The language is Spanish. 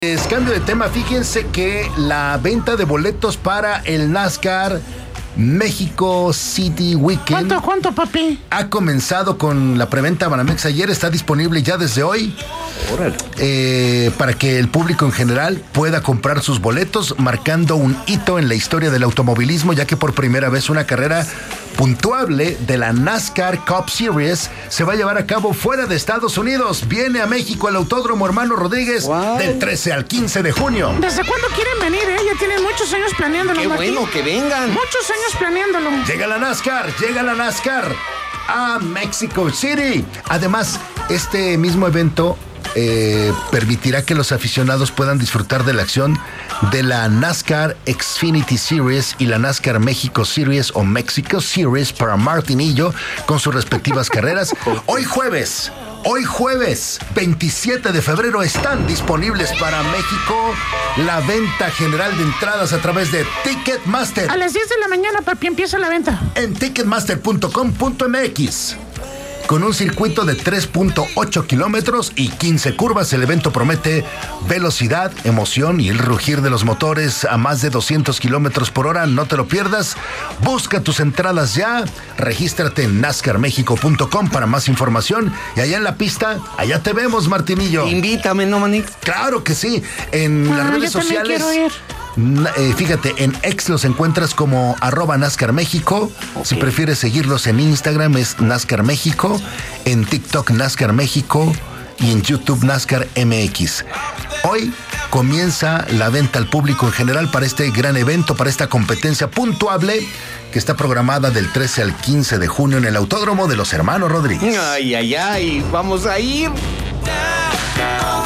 Cambio de tema, fíjense que la venta de boletos para el NASCAR México City Weekend. ¿Cuánto, papi? Ha comenzado con la preventa Banamex ayer, está disponible ya desde hoy. Para que el público en general pueda comprar sus boletos, marcando un hito en la historia del automovilismo, ya que por primera vez una carrera puntuable de la NASCAR Cup Series se va a llevar a cabo fuera de Estados Unidos. Viene a México el Autódromo Hermano Rodríguez del 13 al 15 de junio. ¿Desde cuándo quieren venir? Ya tienen muchos años planeándolo. ¡Qué bueno que vengan! Muchos años planeándolo. Llega la NASCAR a Mexico City. Además, este mismo evento permitirá que los aficionados puedan disfrutar de la acción de la NASCAR Xfinity Series y la NASCAR México Series o Mexico Series para Martinillo con sus respectivas carreras. Hoy jueves 27 de febrero están disponibles para México la venta general de entradas a través de Ticketmaster. A las 10 de la mañana, papi, empieza la venta. En ticketmaster.com.mx. Con un circuito de 3.8 kilómetros y 15 curvas, el evento promete velocidad, emoción y el rugir de los motores a más de 200 kilómetros por hora. No te lo pierdas. Busca tus entradas ya. Regístrate en nascarmexico.com para más información. Y allá en la pista, allá te vemos, Martinillo. Invítame, ¿no, Manix? Claro que sí. En las redes sociales. Fíjate, en X los encuentras como @NASCAR México. Okay. Si prefieres seguirlos en Instagram es NASCAR México, en TikTok NASCAR México y en YouTube NASCAR MX. Hoy comienza la venta al público en general para este gran evento, para esta competencia puntuable que está programada del 13 al 15 de junio en el Autódromo de los Hermanos Rodríguez. Ay, vamos a ir.